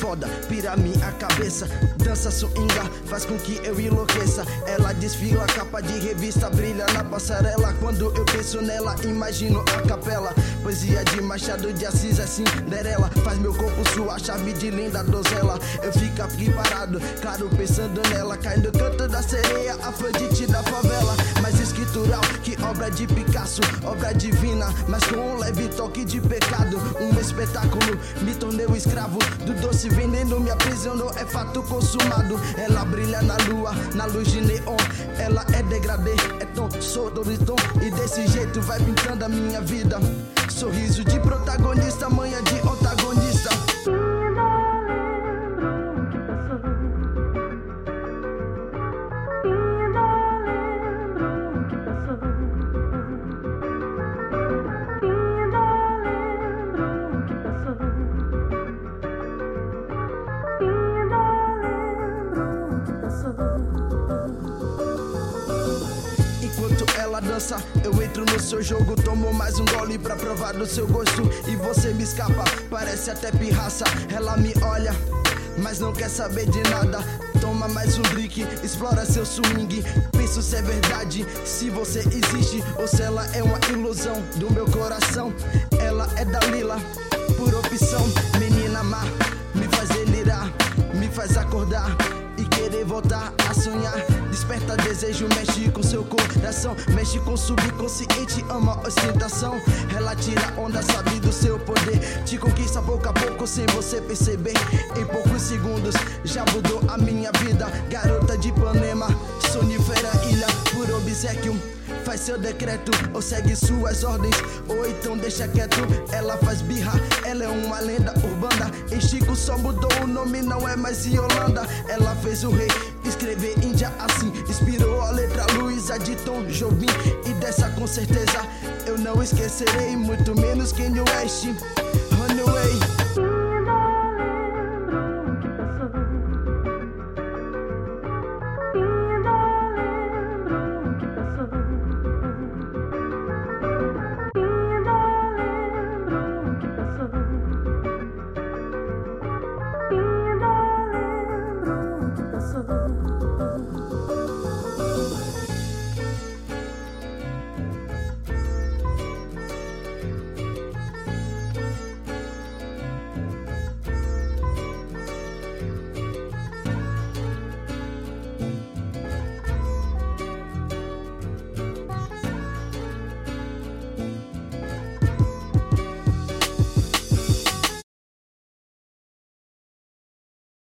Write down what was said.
foda, pira minha cabeça. Dança swinga, faz com que eu enlouqueça. Ela desfila, capa de revista, brilha na passarela. Quando eu penso nela, imagino a capela. Poesia de Machado de Assis, é Cinderela. Faz meu corpo sua chave de linda donzela. Eu fico aqui parado, claro, pensando nela. Cai no canto da sereia, Afrodite da favela. Mais escritural que obra de Picasso, obra divina, mas com um leve toque de pecado. Um espetáculo, me tornei o escravo do doce veneno, me aprisionou, é fato consumado. Ela brilha na lua, na luz de neon. Ela é degradê, é tom, sou tom. E desse jeito vai pintando a minha vida. Sorriso de protagonista, manha de antagonista. Enquanto ela dança, eu entro no seu jogo. Tomo mais um gole pra provar do seu gosto. E você me escapa, parece até pirraça. Ela me olha, mas não quer saber de nada. Toma mais um drink, explora seu swing. Penso se é verdade, se você existe ou se ela é uma ilusão do meu coração. Ela é Dalila, por opção. Menina má, me faz delirar, me faz acordar e querer voltar a sonhar. Desperta desejo, mexe com seu coração, mexe com o subconsciente, ama ostentação. Ela tira onda, sabe do seu poder, te conquista pouco a pouco sem você perceber. Em poucos segundos já mudou a minha vida. Garota de Ipanema, sonífera ilha, por obséquio faz seu decreto ou segue suas ordens, ou então deixa quieto. Ela faz birra, ela é uma lenda urbana. Em Chico só mudou o nome, não é mais Yolanda. Ela fez o rei escrever Índia assim, inspirou a letra Luísa de Tom Jobim. E dessa com certeza eu não esquecerei, muito menos Kanye West. Runaway.